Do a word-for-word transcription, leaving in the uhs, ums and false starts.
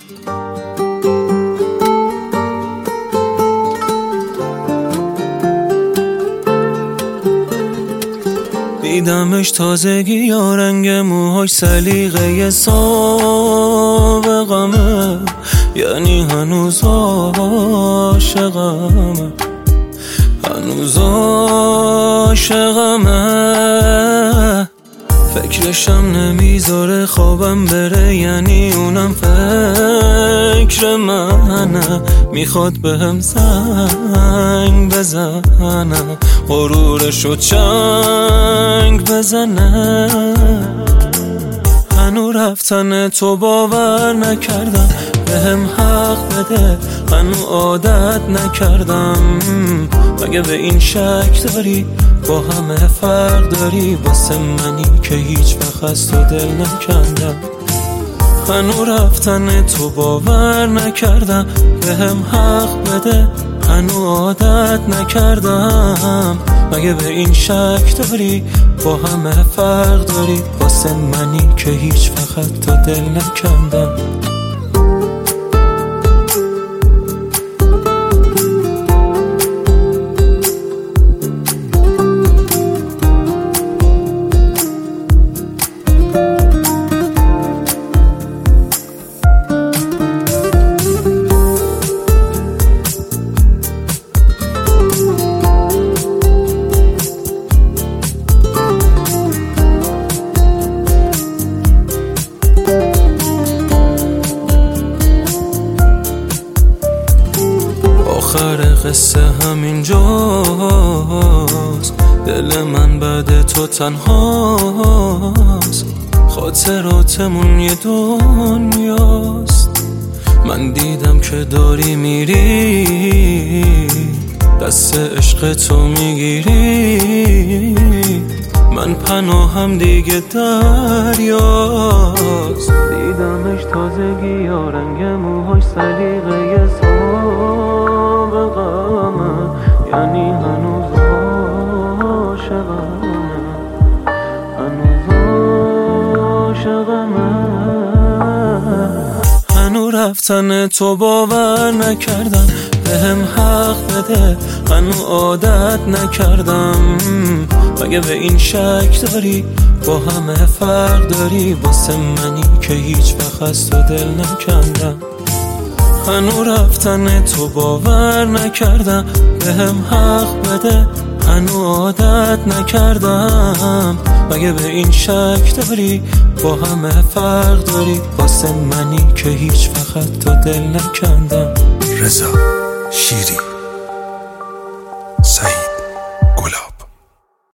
دیدمش تازگی یا رنگ موهاش سلیقه سابقمه، یعنی هنوز عاشقمه، هنوز عاشقمه. فکرشم نمیذاره خوابم بره، یعنی اونم فکر منه، میخواد بهم زنگ بزنه، غرورشو چنگ بزنه. هنو رفتن تو باور نکردم، بهم حق بده، هنو عادت نکردم. مگه به این شک داری با همه فرق داری، واسه منی که هیچ وقت از تو دل نکندم. هنو رفتن تو باور نکردم، بهم حق بده، هنو عادت نکردم. مگه به این شک داری با همه فرق داری، واسه منی که هیچ وقت تو دل نکندم. آخر قصه همینجاست، دل من بعد تو تنهاست، خاطراتمون یه دنیاست. من دیدم که داری میری، دست عشق تو میگیری، من پناهم دیگه دریاست. دیدمش تازگی یا رنگ موهاش سلیقه سابقمه، یعنی هنوز عاشقمه، هنوز عاشقمه. هنو رفتن تو باور نکردم، بهم حق بده، هنو عادت نکردم. مگه به این شک داری با همه فرق داری، واسه منی که هیچ وقت از تو دل نکندم. هنو رفتن تو باور نکردم، بهم حق بده، هنو عادت نکردم. مگه به این شک داری با همه فرق داری، واسه منی که هیچ وقت تو دل نکندم. رضا شیری سعید.